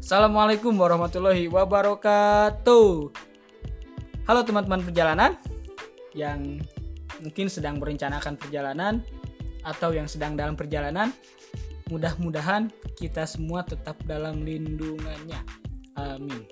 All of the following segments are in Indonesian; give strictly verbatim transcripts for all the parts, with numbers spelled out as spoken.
Assalamualaikum warahmatullahi wabarakatuh. Halo teman-teman perjalanan yang mungkin sedang merencanakan perjalanan atau yang sedang dalam perjalanan. Mudah-mudahan kita semua tetap dalam lindungannya. Amin.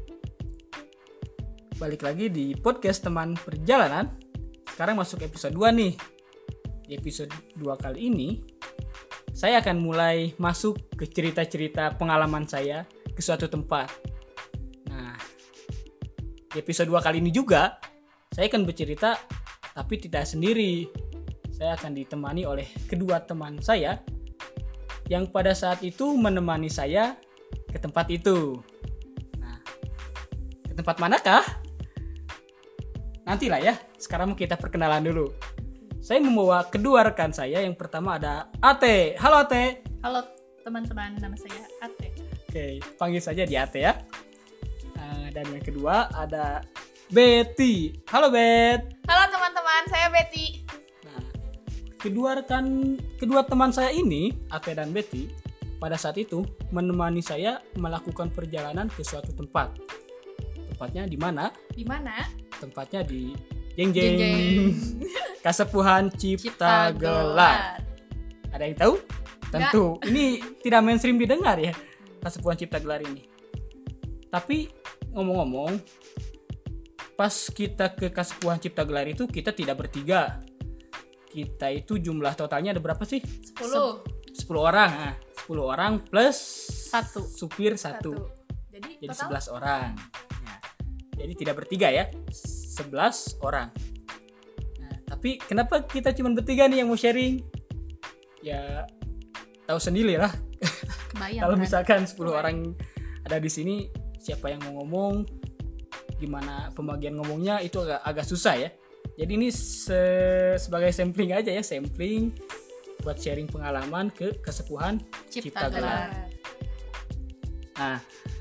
Balik lagi di podcast teman perjalanan. Sekarang masuk episode dua nih. Di episode dua kali ini saya akan mulai masuk ke cerita-cerita pengalaman saya ke suatu tempat. Nah, di episode dua kali ini juga saya akan bercerita tapi tidak sendiri. Saya akan ditemani oleh kedua teman saya yang pada saat itu menemani saya ke tempat itu. Nah, ke tempat manakah? Nantilah ya. Sekarang kita perkenalan dulu. Saya membawa kedua rekan saya. Yang pertama ada Ate. Halo Ate. Halo teman-teman, nama saya Ate. Oke, panggil saja di Ate ya. Nah, dan yang kedua ada Betty. Halo Bet. Halo teman-teman, saya Betty. Nah, kedua rekan, kedua teman saya ini, Ate dan Betty, pada saat itu menemani saya melakukan perjalanan ke suatu tempat. Tempatnya di mana? Di mana? Tempatnya di Jeng Jeng. Kasepuhan Cipta, Cipta Gelar. Ada yang tahu? Tentu. Nggak. Ini tidak mainstream didengar ya, Kasepuhan Cipta Gelar ini. Tapi ngomong-ngomong, pas kita ke Kasepuhan Cipta Gelar itu kita tidak bertiga. Kita itu jumlah totalnya ada berapa sih? sepuluh. sepuluh orang. Nah, sepuluh orang plus satu supir satu. satu. Jadi, Jadi total? sebelas orang. Nah, jadi tidak bertiga ya. sebelas orang. Tapi kenapa kita cuma bertiga nih yang mau sharing? Ya tahu sendiri lah. Kalau misalkan sepuluh orang ada di sini, siapa yang mau ngomong, gimana pembagian ngomongnya itu agak agak susah ya. Jadi ini se- sebagai sampling aja ya, sampling buat sharing pengalaman ke Kasepuhan Cipta, Cipta Gelar. Nah,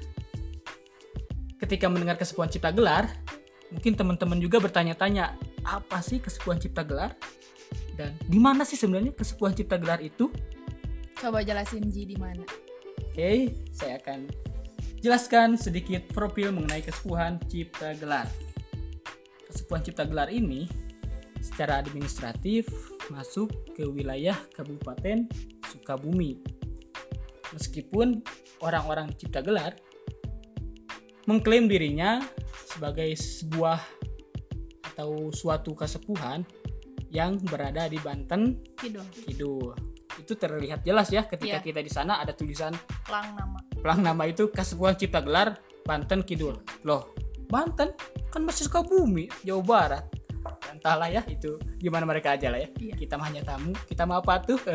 ketika mendengar Kasepuhan Cipta Gelar, mungkin teman-teman juga bertanya-tanya, apa sih Kasepuhan Cipta Gelar? Dan di mana sih sebenarnya Kasepuhan Cipta Gelar itu? Coba jelasin Ji di mana. Oke, saya akan jelaskan sedikit profil mengenai Kasepuhan Cipta Gelar. Kasepuhan Cipta Gelar ini secara administratif masuk ke wilayah Kabupaten Sukabumi. Meskipun orang-orang Cipta Gelar mengklaim dirinya sebagai sebuah atau suatu kasepuhan yang berada di Banten Kidul. Kidul. Itu terlihat jelas ya ketika yeah. kita di sana ada tulisan pelang nama. Pelang nama itu Kasepuhan Cipta Gelar Banten Kidul. Loh, Banten kan masih Sukabumi, Jawa Barat. Entahlah ya itu gimana mereka aja lah ya. Yeah. Kita mah hanya tamu, kita mah apa tuh?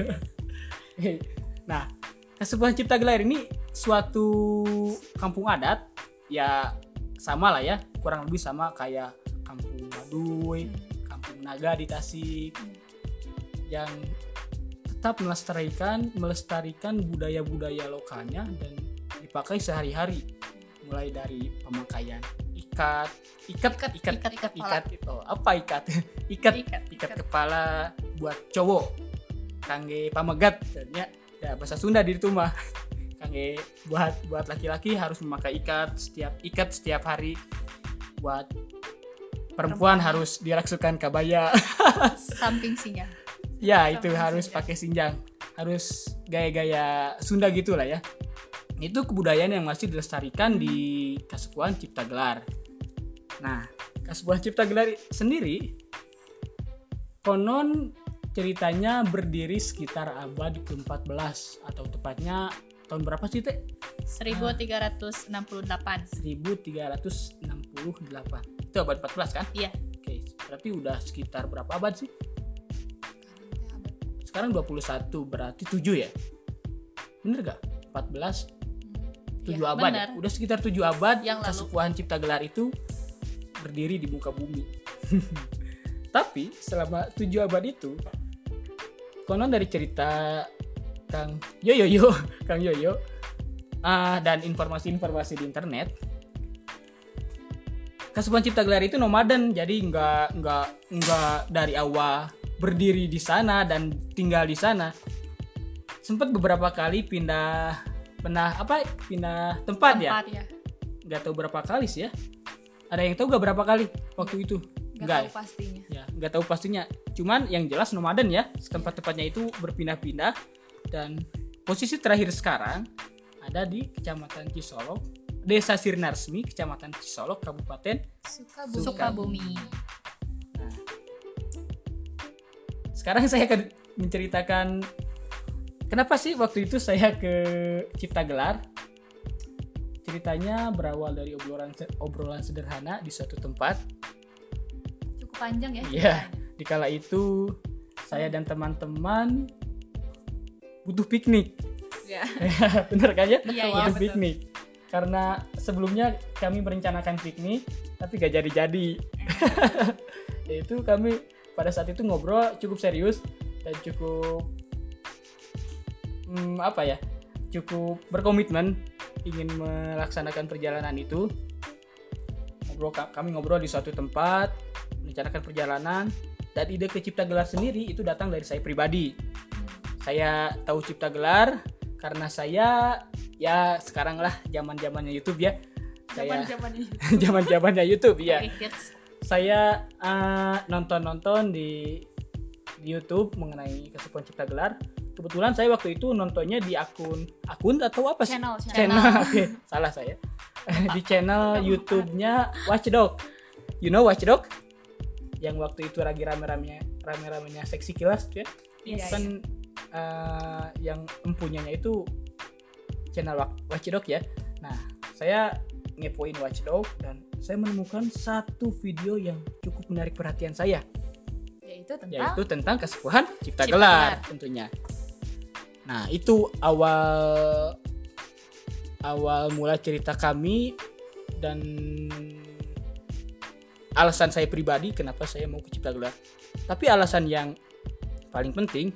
Nah, Kasepuhan Cipta Gelar ini suatu kampung adat ya, sama lah ya, kurang lebih sama kayak Kampung Baduy, hmm. Kampung Naga di Tasik, hmm. yang tetap melestarikan melestarikan budaya-budaya lokalnya dan dipakai sehari-hari, mulai dari pemakaian ikat ikat ikat ikat ikat, ikat, ikat, ikat oh, apa ikat ikat ikat, ikat kepala buat cowok, kangge pamegat ya, ya bahasa Sunda di itu mah. Kangge buat buat laki-laki harus memakai ikat setiap ikat setiap hari. Buat perempuan, perempuan harus diraksukan kabaya. Samping sinjang. Ya, Samping itu harus sinjang. pakai sinjang. Harus gaya-gaya Sunda gitu lah ya. Itu kebudayaan yang masih dilestarikan hmm. di Kasepuhan Cipta Gelar. Nah, Kasepuhan Cipta Gelar sendiri konon ceritanya berdiri sekitar abad keempat belas atau tepatnya tahun berapa sih Teh? seribu tiga ratus enam puluh delapan. seribu tiga ratus enam puluh delapan. Itu abad empat belas kan? Iya. Oke, berarti udah sekitar berapa abad sih? Sekarang dua puluh satu, berarti tujuh ya? Bener gak? empat belas, tujuh ya, abad ya? Udah sekitar tujuh abad yang Kasepuhan Cipta Gelar itu berdiri di muka bumi. Tapi selama tujuh abad itu, konon dari cerita Kang Yoyo yo, Kang Yoyo, uh, dan informasi-informasi di internet, Kasepuhan Cipta Gelar itu nomaden, jadi nggak nggak nggak dari awal berdiri di sana dan tinggal di sana. Sempat beberapa kali pindah pernah apa pindah tempat, ya? Tempat ya. Nggak tahu berapa kali sih ya. Ada yang tahu nggak berapa kali waktu itu? Gak Nggak tahu pastinya. ya, nggak tahu pastinya. Cuman yang jelas nomaden ya, tempat-tempatnya itu berpindah-pindah dan posisi terakhir sekarang ada di Kecamatan Cisolok, Desa Sirnarsmi, Kecamatan Cisolok, Kabupaten Sukabumi. Sukabumi. Nah, sekarang saya akan menceritakan kenapa sih waktu itu saya ke Cipta Gelar. Ceritanya berawal dari obrolan obrolan sederhana di suatu tempat. Cukup panjang ya. Iya, ceritanya. di kala itu saya dan teman-teman butuh piknik. Ya. Bener kan ya? Iya, iya, Butuh betul. piknik. Karena sebelumnya kami merencanakan piknik, tapi gak jadi-jadi. Yaitu kami pada saat itu ngobrol cukup serius dan cukup hmm, apa ya? Cukup berkomitmen ingin melaksanakan perjalanan itu. Ngobrol kami ngobrol di suatu tempat, merencanakan perjalanan, dan ide ke Cipta Gelar sendiri itu datang dari saya pribadi. Saya tahu Cipta Gelar karena saya ya sekarang lah zaman-zamannya YouTube ya. Saya Zaman-zaman ini. zaman-zamannya YouTube ya. Dari kids. Saya uh, nonton-nonton di di YouTube mengenai kesepuan Cipta Gelar. Kebetulan saya waktu itu nontonnya di akun akun atau apa sih? Channel, Channel. Oke, salah saya. Di channel YouTube-nya Watchdog. You know Watchdog? Yang waktu itu lagi rame-ramenya rame-ramenya seksi kilas ya. Iya, Kan uh, yang empunyanya itu channel Watchdog ya. Nah, saya ngepoin Watchdog dan saya menemukan satu video yang cukup menarik perhatian saya, Yaitu tentang yaitu tentang kesepuhan Cipta, Cipta Gelar, Gelar. tentunya. Nah, itu awal awal mula cerita kami dan alasan saya pribadi kenapa saya mau ke Cipta Gelar. Tapi alasan yang paling penting,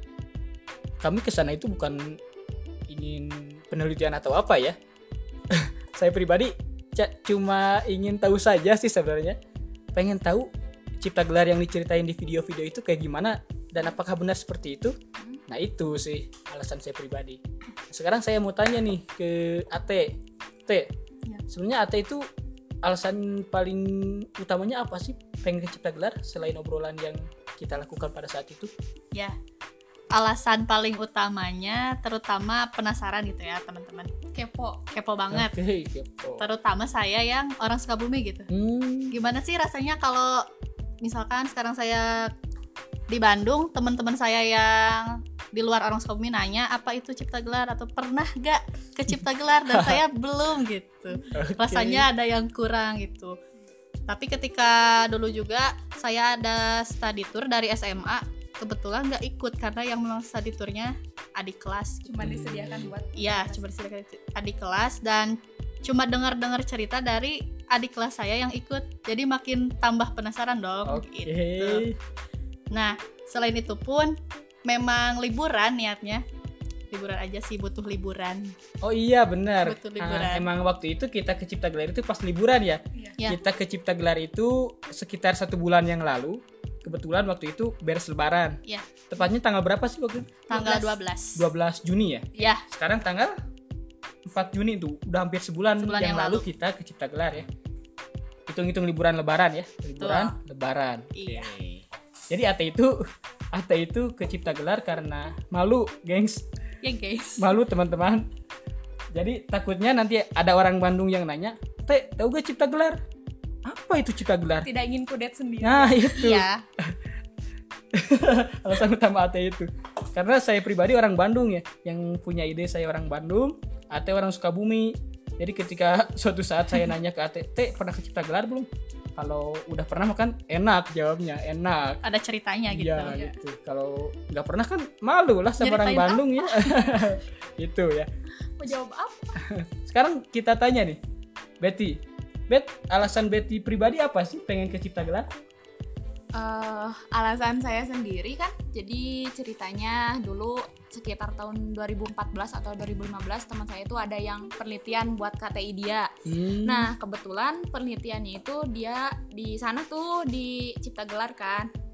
kami ke sana itu bukan ingin penelitian atau apa ya. Saya pribadi c- cuma ingin tahu saja sih sebenarnya. Pengen tahu Cipta Gelar yang diceritain di video-video itu kayak gimana dan apakah benar seperti itu. Nah, itu sih alasan saya pribadi. Sekarang saya mau tanya nih ke Ate. Te, Ya. sebenarnya Ate itu alasan paling utamanya apa sih pengen ke Cipta Gelar selain obrolan yang kita lakukan pada saat itu? ya. Alasan paling utamanya terutama penasaran gitu ya, teman-teman. Kepo, kepo banget. Oke, kepo. Terutama saya yang orang Sukabumi gitu. Hmm, Gimana sih rasanya kalau misalkan sekarang saya di Bandung, teman-teman saya yang di luar orang Sukabumi nanya apa itu Cipta Gelar atau pernah gak ke Cipta Gelar, dan saya belum gitu. oke. Rasanya ada yang kurang gitu. Tapi ketika dulu juga saya ada study tour dari S M A, kebetulan nggak ikut karena yang memang study tournya adik kelas. Cuma disediakan buat Iya, cuma disediakan adik kelas dan cuma dengar-dengar cerita dari adik kelas saya yang ikut. Jadi makin tambah penasaran dong Oke. gitu. Nah, selain itu pun memang liburan niatnya. Liburan aja sih, butuh liburan. Oh iya benar. Butuh liburan. Ah, emang waktu itu kita ke Cipta Gelar itu pas liburan ya. Ya. Kita ke Cipta Gelar itu sekitar satu bulan yang lalu. Kebetulan waktu itu beres lebaran. Ya, Tepatnya tanggal berapa sih waktu itu? tanggal dua belas. dua belas Juni ya. Ya, Sekarang tanggal empat Juni tuh. Udah hampir sebulan, Sebulan yang, yang lalu lalu. kita ke Cipta Gelar ya. Hitung-hitung liburan lebaran ya. Liburan lebaran. Iya. Oke. Jadi Ate itu Ate itu ke Cipta Gelar karena malu, gengs. ya guys. Malu teman-teman. Jadi takutnya nanti ada orang Bandung yang nanya, "Teh, tahu gak Cipta Gelar?" Apa itu Cipta Gelar? tidak ingin kudet sendiri. Nah, itu. Iya. Alasan utama Ate itu. Karena saya pribadi orang Bandung ya, yang punya ide saya orang Bandung, Ate orang Sukabumi. Jadi ketika suatu saat saya nanya ke Ate, "Teh, pernah ke Cipta Gelar belum?" Kalau udah pernah makan enak jawabnya, enak. Ada ceritanya gitu. Iya gitu. Kalau nggak pernah kan malu lah sama orang Nyeritain Bandung ya. Itu ya. Mau jawab apa? Sekarang kita tanya nih, Betty. Bet, alasan Betty pribadi apa sih pengen ke Cipta Gelar? Eh, alasan saya sendiri kan, jadi ceritanya dulu sekitar tahun dua ribu empat belas atau dua ribu lima belas teman saya itu ada yang penelitian buat K T I dia. Hmm. Nah, kebetulan penelitiannya itu dia di sana tuh di Cipta Gelar kan.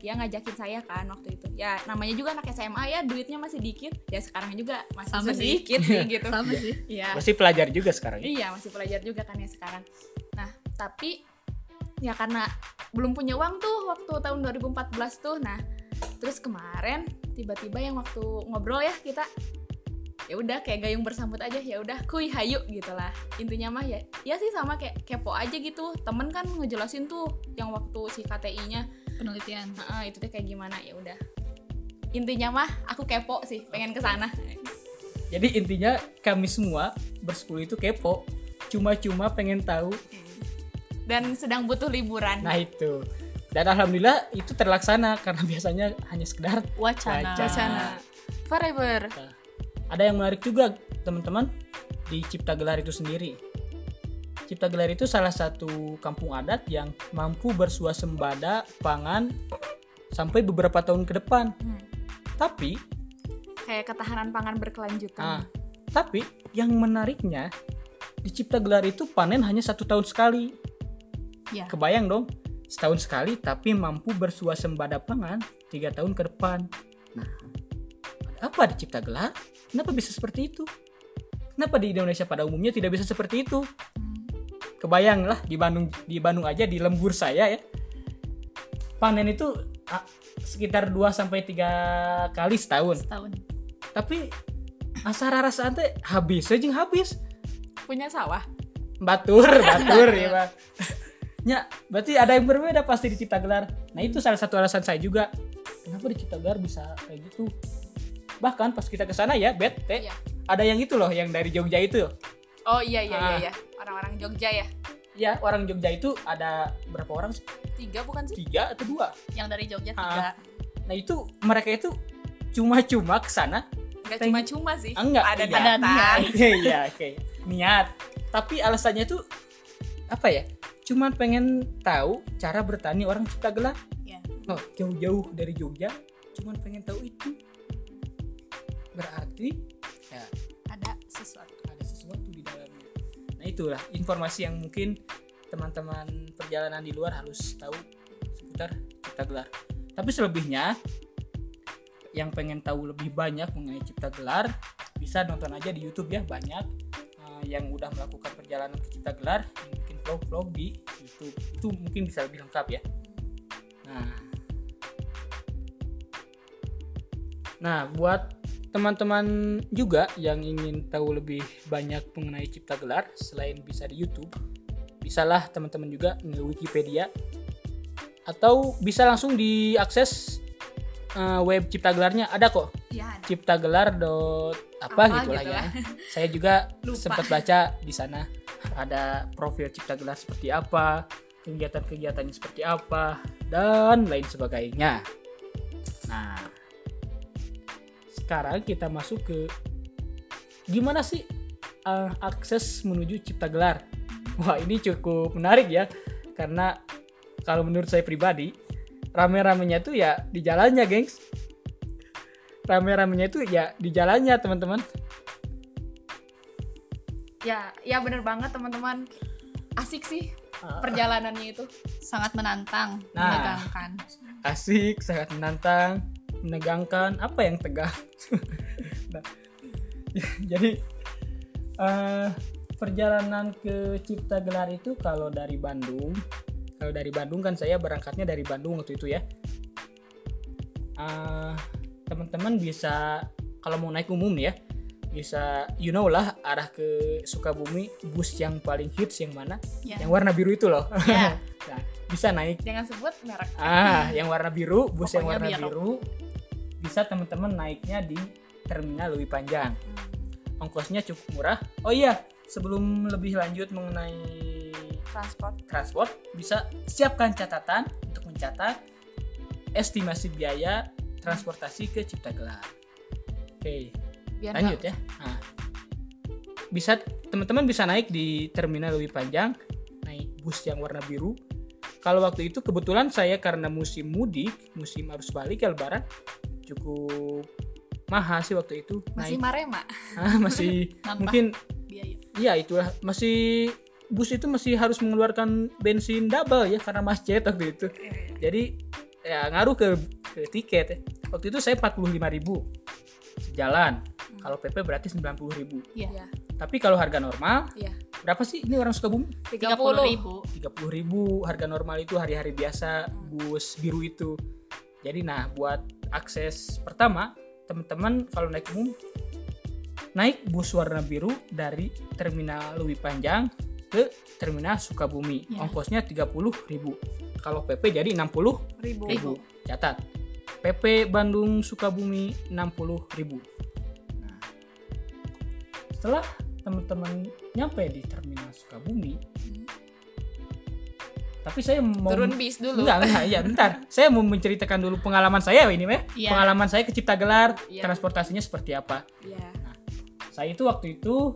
dia ngajakin saya kan waktu itu. Ya namanya juga anak S M A ya, duitnya masih dikit. Ya sekarang juga masih Sama sih. sedikit sih gitu. Sama sih. Iya. Masih pelajar juga sekarang ya? Iya, masih pelajar juga kan ya sekarang. Nah, tapi ya karena belum punya uang tuh waktu tahun dua ribu empat belas tuh. Nah, terus kemarin tiba-tiba yang waktu ngobrol ya kita, ya udah kayak gayung bersambut aja, ya udah kuy hayu gitulah. Intinya mah ya ya sih sama kayak kepo aja gitu. Temen kan ngejelasin tuh yang waktu si K T I-nya Penelitian. Heeh, itu tuh kayak gimana, ya udah. Intinya mah aku kepo sih, pengen ke sana. Jadi intinya kami semua bersepuluh itu kepo, cuma-cuma pengen tahu. Dan sedang butuh liburan. Nah itu. Dan alhamdulillah itu terlaksana karena biasanya hanya sekedar Wacana. Wacana. Wacana. Forever. ada yang menarik juga teman-teman di Cipta Gelar itu sendiri. Cipta Gelar itu salah satu kampung adat yang mampu bersuasembada pangan sampai beberapa tahun ke depan. Hmm. Tapi, Kayak ketahanan pangan berkelanjutan. ah, tapi yang menariknya di Cipta Gelar itu panen hanya satu tahun sekali. Ya. Kebayang dong, setahun sekali tapi mampu bersuasembada pangan tiga tahun ke depan. Nah, ada apa di Cipta Gelar? Kenapa bisa seperti itu? Kenapa di Indonesia pada umumnya tidak bisa seperti itu? Kebayang lah di Bandung, di Bandung aja di lembur saya ya. Panen itu ah, sekitar dua sampai tiga kali setahun. Setahun. Tapi asa rarasaan teh habis aja habis. Punya sawah. Batur, batur ya, Pak. Ya, berarti ada yang berbeda pasti di Cipta Gelar. Nah, itu salah satu alasan saya juga. Kenapa di Cipta Gelar bisa kayak gitu? Bahkan pas kita ke sana ya, Bet, teh, Iya. ada yang itu loh, yang dari Jogja itu. Oh iya iya Ah. iya iya. Orang-orang Jogja ya. Ya, orang Jogja itu ada berapa orang sih? Tiga bukan sih? Tiga atau dua? Yang dari Jogja Ah. tiga. Nah, itu mereka itu cuma-cuma ke sana. Enggak Peng- cuma-cuma sih. Enggak, Ada iya. Ada niatan. Iya, oke. Niat. Tapi alasannya tuh apa ya? Cuman pengen tahu cara bertani orang Cipta Gelar. Ya. Oh, jauh-jauh dari Jogja, cuman pengen tahu itu. Berarti ya Ada sesuatu. ada sesuatu di dalamnya. Nah, itulah informasi yang mungkin teman-teman perjalanan di luar harus tahu seputar Cipta Gelar. Tapi selebihnya yang pengen tahu lebih banyak mengenai Cipta Gelar bisa nonton aja di YouTube ya, banyak uh, yang udah melakukan perjalanan ke Cipta Gelar yang bikin vlog-vlog di YouTube. Itu mungkin bisa lebih lengkap ya. Nah, nah buat teman-teman juga yang ingin tahu lebih banyak mengenai Cipta Gelar selain bisa di YouTube, bisalah teman-teman juga nge Wikipedia atau bisa langsung diakses uh, web Cipta Gelarnya, ada kok. Iya. Ciptagelar dot apa, Apa gitulah gitu ya. lah. Saya juga Lupa. sempat baca di sana ada profil Cipta Gelar seperti apa, kegiatan-kegiatannya seperti apa, dan lain sebagainya. Nah, sekarang kita masuk ke gimana sih uh, akses menuju Cipta Gelar. Wah, ini cukup menarik ya, karena kalau menurut saya pribadi, rame-ramenya tuh ya di jalannya, gengs. Rame-ramenya itu ya di jalannya, teman-teman. Ya, ya bener banget teman-teman. Asik sih Ah. perjalanannya itu. Sangat menantang, Nah. menegangkan. Asik, sangat menantang, menegangkan. Apa yang tegang? Nah, jadi eh, perjalanan ke Cipta Gelar itu kalau dari Bandung, kalau dari Bandung kan saya berangkatnya dari Bandung waktu itu ya. Eh, teman-teman bisa kalau mau naik umum nih ya, bisa you know lah arah ke Sukabumi, bus yang paling hits yang mana? Ya. Yang warna biru itu loh. Ya. Nah, bisa naik. Jangan sebut merek. Ah, yang warna biru, bus yang warna Pokoknya biru. biru. Bisa teman-teman naiknya di Terminal Lewi Panjang. Ongkosnya cukup murah. Oh iya, sebelum lebih lanjut mengenai Transport. transport, bisa siapkan catatan untuk mencatat estimasi biaya transportasi ke Cipta Gelar. Oke, Biar lanjut nggak- ya. Nah, bisa teman-teman bisa naik di Terminal Lewi Panjang, naik bus yang warna biru. Kalau waktu itu kebetulan saya karena musim mudik, musim arus balik ya Lebaran, cukup mahal sih waktu itu. Masih Naik, Marema. ah, masih Nambah mungkin biaya. iya itulah, masih bus itu masih harus mengeluarkan bensin double ya karena macet waktu itu. Jadi ya ngaruh ke, ke tiket ya. Waktu itu saya empat puluh lima ribu sejalan. Hmm. Kalau P P berarti sembilan puluh ribu. Iya. Tapi kalau harga normal, Iya. berapa sih ini orang Sukabumi? tiga puluh ribu. tiga puluh ribu harga normal itu hari-hari biasa bus biru itu. Jadi nah buat akses pertama teman-teman kalau naik umum naik bus warna biru dari terminal Leuwi Panjang ke terminal Sukabumi. Ya. Ongkosnya tiga puluh ribu. Kalau P P jadi enam puluh Ribu. ribu. Catat. P P Bandung Sukabumi enam puluh ribu. Nah, setelah teman-teman nyampe di terminal Sukabumi, Hmm. tapi saya mau Turun bis dulu. Enggak, enggak, ya bentar. Saya mau menceritakan dulu pengalaman saya ini, Meh. Iya. Pengalaman saya ke Ciptagelar, Iya. transportasinya seperti apa. Iya. Saya itu waktu itu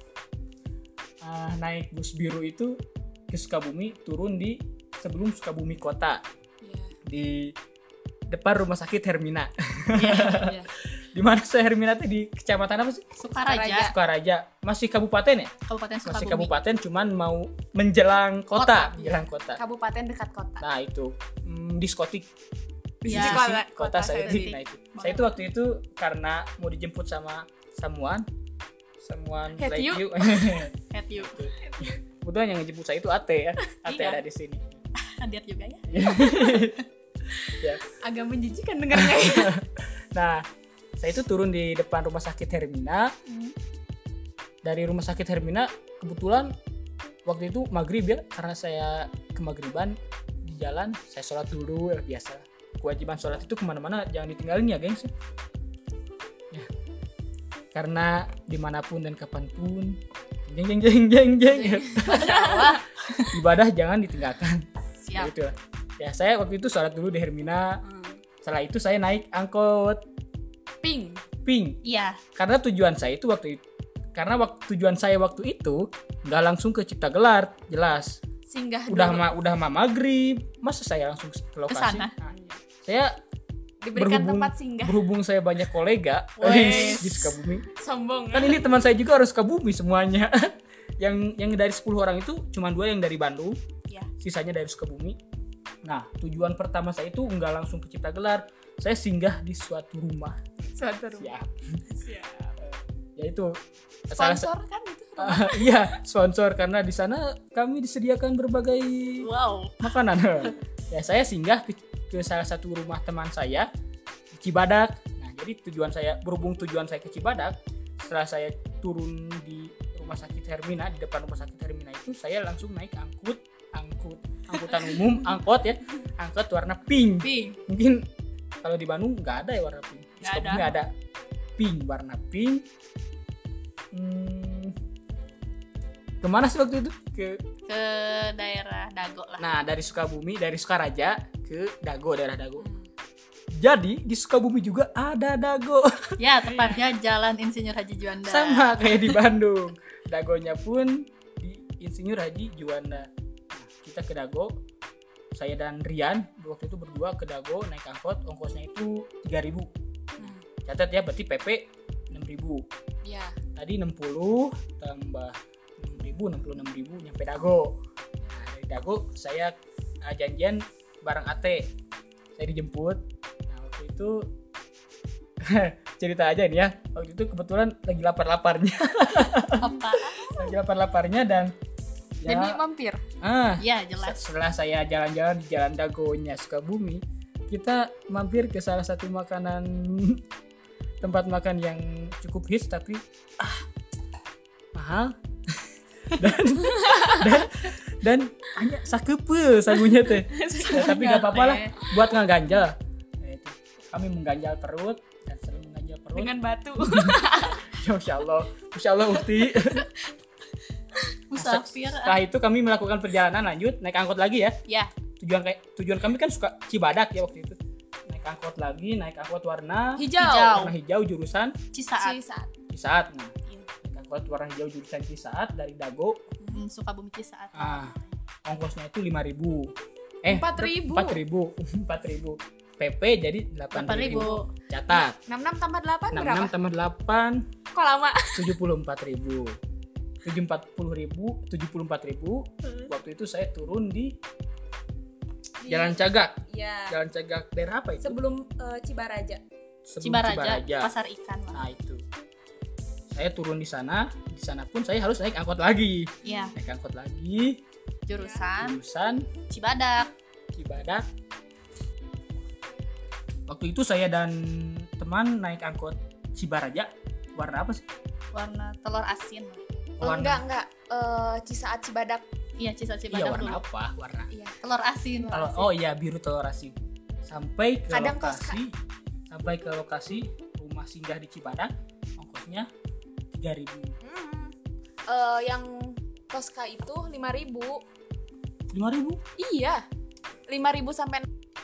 uh, naik bus biru itu ke Sukabumi, turun di sebelum Sukabumi kota, Iya. di depan rumah sakit Hermina. Iya. Di mana saya Hermina itu di kecamatan apa sih? Sukaraja, Sukaraja. Masih kabupaten ya? Kabupaten Sukabumi. Masih kabupaten, cuman mau menjelang kota, Kota, menjelang kota. Kabupaten dekat kota. Nah itu hmm, diskotik di Ya. sisi Kota- kota, kota saya saya di di- nah itu. Saya itu waktu itu karena mau dijemput sama someone, someone Hate like you. you. Head you. Kebetulan yang ngejemput saya itu Ate ya, Ate Iya. ada di sini. Hadir juga ya. Ya. Agak menjijikan dengarnya. Nah, saya itu turun di depan rumah sakit Hermina. Hmm. Dari rumah sakit Hermina kebetulan waktu itu maghrib ya, karena saya kemaghriban di jalan saya sholat dulu ya, biasa. Kewajiban sholat itu kemana-mana jangan ditinggalin ya gengs. Ya. Karena dimanapun dan kapanpun jeng jeng jeng jeng jeng ibadah jangan ditinggalkan. Siap. Gitu lah. Ya saya waktu itu sholat dulu di Hermina. Hmm. Setelah itu saya naik angkot Ping. Pink. Iya. Karena tujuan saya itu waktu itu karena waktu tujuan saya waktu itu nggak langsung ke Ciptagelar, jelas. Singgah Udah dulu. ma udah ma maghrib, masa saya langsung ke lokasi? Kesana. Nah, saya Diberikan berhubung, tempat singgah. berhubung saya banyak kolega Wes. di Sukabumi. Sombong. Kan ini teman saya juga harus Sukabumi semuanya. yang yang dari sepuluh orang itu cuma dua yang dari Bandung, Iya. sisanya dari Sukabumi. Nah, tujuan pertama saya itu nggak langsung ke Ciptagelar, saya singgah di suatu rumah. Suatu rumah. Siap. Siap. Ya itu salah Sponsor kan itu. Ah, iya, sponsor karena di sana kami disediakan berbagai Wow. makanan. Ya, saya singgah ke, ke salah satu rumah teman saya di Cibadak. Nah, jadi tujuan saya berhubung tujuan saya ke Cibadak, setelah saya turun di rumah sakit Hermina, di depan rumah sakit Hermina itu saya langsung naik angkut, angkut, angkutan umum, angkot ya, angkot warna pink. Pink. Mungkin kalau di Bandung nggak ada ya warna pink. Di Nggak Sukabumi ada. ada pink, warna pink. Hmm, kemana sih waktu itu? Ke Ke daerah Dago lah. Nah, dari Sukabumi, dari Sukaraja ke Dago, daerah Dago. Hmm. Jadi, di Sukabumi juga ada Dago. Ya, tepatnya Jalan Insinyur Haji Juanda. Sama kayak di Bandung. Dagonya pun di Insinyur Haji Juanda. Nah, kita ke Dago. Saya dan Rian waktu itu berdua ke Dago naik angkot, ongkosnya itu tiga ribu. Hmm. Catat ya, berarti P P enam ribu. Ya. Tadi enam puluh tambah enam ribu, enam puluh enam ribu nyampe Dago. Nah, dari Dago saya uh, janjian bareng Ate. Saya dijemput. Nah, waktu itu cerita aja nih ya. Waktu itu kebetulan lagi lapar-laparnya. Apa? lagi lapar-laparnya dan ya, Jadi mampir. ah, Ya, jelas. setelah saya jalan-jalan di Jalan Dagonya Sukabumi, kita mampir ke salah satu makanan tempat makan yang cukup hits tapi ah mahal dan dan dan hanya sakepe sagunya teh. Ya, tapi nggak apa-apa lah buat ngeganjal. Nah, itu kami mengganjal perut dan sering mengganjal perut. Dengan batu. Ya, Masya Allah, Masya Allah Ukti. Musafir. Setelah itu kami melakukan perjalanan lanjut naik angkot lagi ya. Ya, Tujuan kayak tujuan kami kan suka Cibadak ya waktu itu. Naik angkot lagi, naik angkot warna Hijau. Hijau. warna hijau jurusan Cisaat. Cisaat. Cisaat. Nah, Iya. naik angkot warna hijau jurusan Cisaat dari Dago. Hmm, Sukabumi Cisaat. Ah, ongkosnya itu lima ribu. Eh, Empat ribu. empat ribu. empat ribu. P P jadi delapan delapan ribu. ribu. Catat. enam puluh enam tambah delapan enam puluh berapa? enam tambah delapan Kok lama? tujuh puluh empat ribu. tujuh puluh empat ribu, tujuh puluh empat ribu. Waktu itu saya turun di Di di Jalan Cagak. ya Jalan Cagak daerah apa itu? sebelum eh, Cibaraja. Sebelum Cibaraja, pasar ikan lah. Nah itu. Saya turun di sana, di sana pun saya harus naik angkot lagi. Iya, Naik angkot lagi, jurusan jurusan Cibadak. Cibadak. Waktu itu saya dan teman naik angkot Cibaraja. Warna apa sih? Warna telur asin. Oh, Warna- enggak enggak Eh, Cisaat Cibadak. Iya, Cisa Iya, Cibadak warna dulu. apa? Warna. Iya. Telur asin. Kalau oh iya biru telur asin. Sampai ke Kadang lokasi sampai ke lokasi rumah singgah di Cibadak, ongkosnya tiga ribu. Hmm. Eh, yang Tosca itu lima ribu. lima ribu. Iya. lima ribu sampai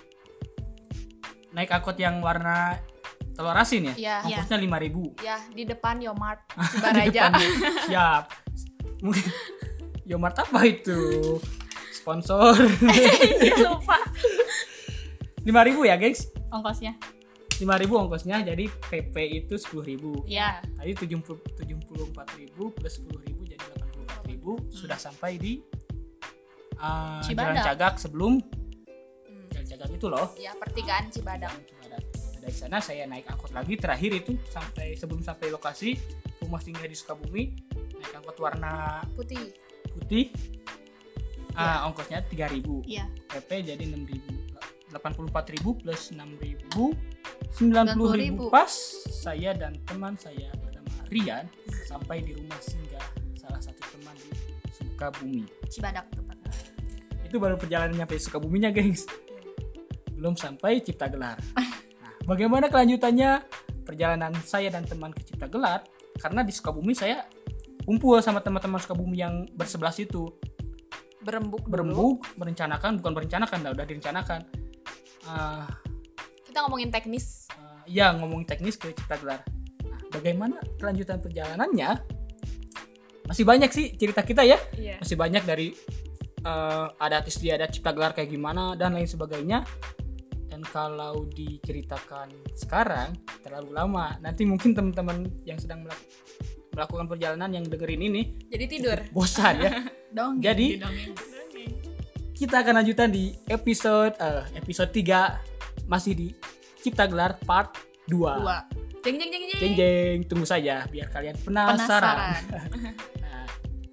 Naik angkot yang warna telur asin ya? Iya. Ongkosnya lima ribu. ya di depan Yomart Di Cibaraja. depan dia. Siap. Mungkin Yomart apa itu? Sponsor. Iya, lupa. lima ribu ya, gengs. Ongkosnya. lima ribu ongkosnya, jadi P P itu sepuluh ribu. Iya. Tadi tujuh puluh empat ribu plus sepuluh ribu jadi delapan puluh empat ribu. Sudah sampai di uh, Jalan Cibadak. Cagak sebelum Hmm. Jalan Cagak itu loh. Ya, pertigaan Cibadak. Jalan Cibadak. Nah, dari sana saya naik angkot lagi terakhir itu sampai sebelum sampai lokasi rumah singgah di Sukabumi, naik angkot warna Putih. putih. Ah, ongkosnya tiga ribu. Iya. P P jadi enam ribu. delapan puluh empat ribu plus enam ribu sembilan puluh ribu. Pas saya dan teman saya bernama Rian sampai di rumah singgah salah satu teman di Sukabumi. Cibadak tepatnya. Itu baru perjalanan nyampe Sukabuminya, gengs. Belum sampai Ciptagelar. Nah, bagaimana kelanjutannya perjalanan saya dan teman ke Ciptagelar? Karena di Sukabumi saya kumpul sama teman-teman Sukabumi yang bersebelas itu. Berembuk dulu. Berembuk, merencanakan, bukan merencanakan, dah udah direncanakan. Ah, Kita ngomongin teknis. uh, ya ngomongin teknis ke Ciptagelar. Nah, bagaimana kelanjutan perjalanannya? Masih banyak sih cerita kita ya. Iya. Masih banyak dari uh, adat istiadat Ciptagelar kayak gimana dan lain sebagainya. Dan kalau diceritakan sekarang terlalu lama. Nanti mungkin teman-teman yang sedang melak- melakukan perjalanan yang dengerin ini Jadi tidur. bosan ya. Dongeng. Jadi dongeng. kita akan lanjutan di episode eh, episode tiga masih di Ciptagelar part dua. Dua. Jeng jeng jeng jeng. Jeng jeng, tunggu saja biar kalian penasaran. Penasaran. Nah.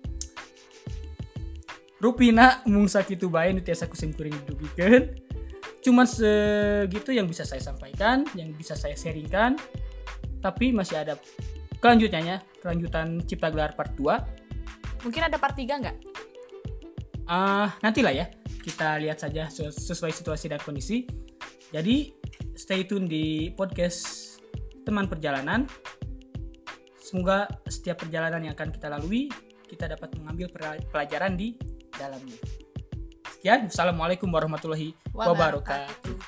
Rupina mung sakitu bae nu tiasa kusim kuring didugikeun. Cuman segitu yang bisa saya sampaikan, yang bisa saya sharingkan. Tapi masih ada kelanjutannya, kelanjutan Ciptagelar part dua. Mungkin ada part tiga nggak? Ah, nantilah ya. Kita lihat saja sesu- sesuai situasi dan kondisi. Jadi stay tune di podcast Teman Perjalanan. Semoga setiap perjalanan yang akan kita lalui kita dapat mengambil pera- pelajaran di dalamnya. Sekian, Assalamualaikum warahmatullahi wabarakatuh.